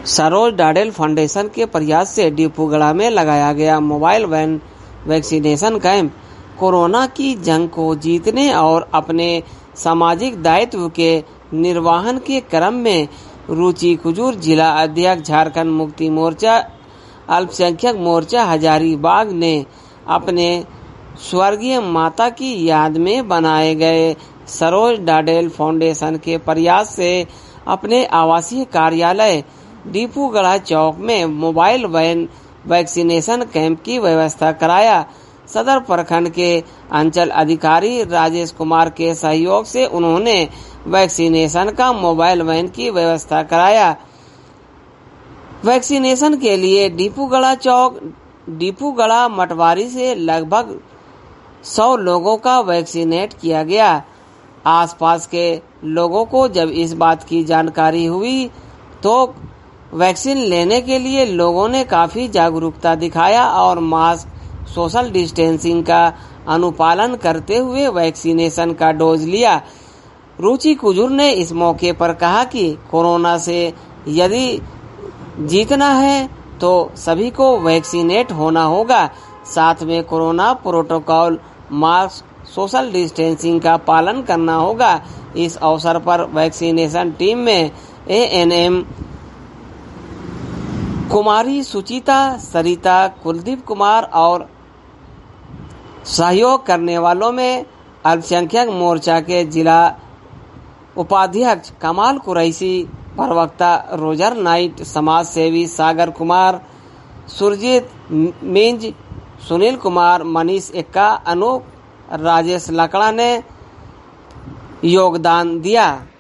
Saroj Dadel foundation के प्रयास से डिफूगढ़ा में लगाया गया mobile van vaccination camp corona की जंग को जीतने और अपने सामाजिक दायित्व के निर्वहन के क्रम में रुचि कुजूर जिला अध्यक्ष झारखंड मुक्ति मोर्चा अल्पसंख्यक मोर्चा हजारीबाग ने अपने स्वर्गीय माता की याद में बनाए गए सरोज डाडेल फाउंडेशन के प्रयास से अपने आवासीय कार्यालय डिफूगढ़ा चौक में मोबाइल वैन वैक्सीनेशन कैंप की व्यवस्था कराया। सदर प्रखंड के अंचल अधिकारी राजेश कुमार के सहयोग से उन्होंने वैक्सीनेशन का मोबाइल वैन की व्यवस्था कराया। वैक्सीनेशन के लिए डिफूगढ़ा मटवारी से लगभग 100 लोगों का वैक्सीनेट किया गया। आसपास के लोगों को जब इस बात की जानकारी हुई तो वैक्सीन लेने के लिए लोगों ने काफी जागरूकता दिखाया और मास्क, सोशल डिस्टेंसिंग का अनुपालन करते हुए वैक्सीनेशन का डोज लिया। रुचि कुजूर ने इस मौके पर कहा कि कोरोना से यदि जीतना है तो सभी को वैक्सीनेट होना होगा, साथ में corona protocol, mask, social distancing का पालन करना होगा। इस अवसर पर वैक्सीनेशन टीम में एएनएम कुमारी सुचिता, सरिता, कुलदीप कुमार और सहयोग करने वालों में अल्पसंख्यक मोर्चा के जिला उपाध्यक्ष कमाल कुरैशी, प्रवक्ता रोजर नाइट, समाज सेवी सागर कुमार, सुरजीत मिंज, सुनील कुमार, मनीष एक्का, अनूप, राजेश लकड़ा ने योगदान दिया।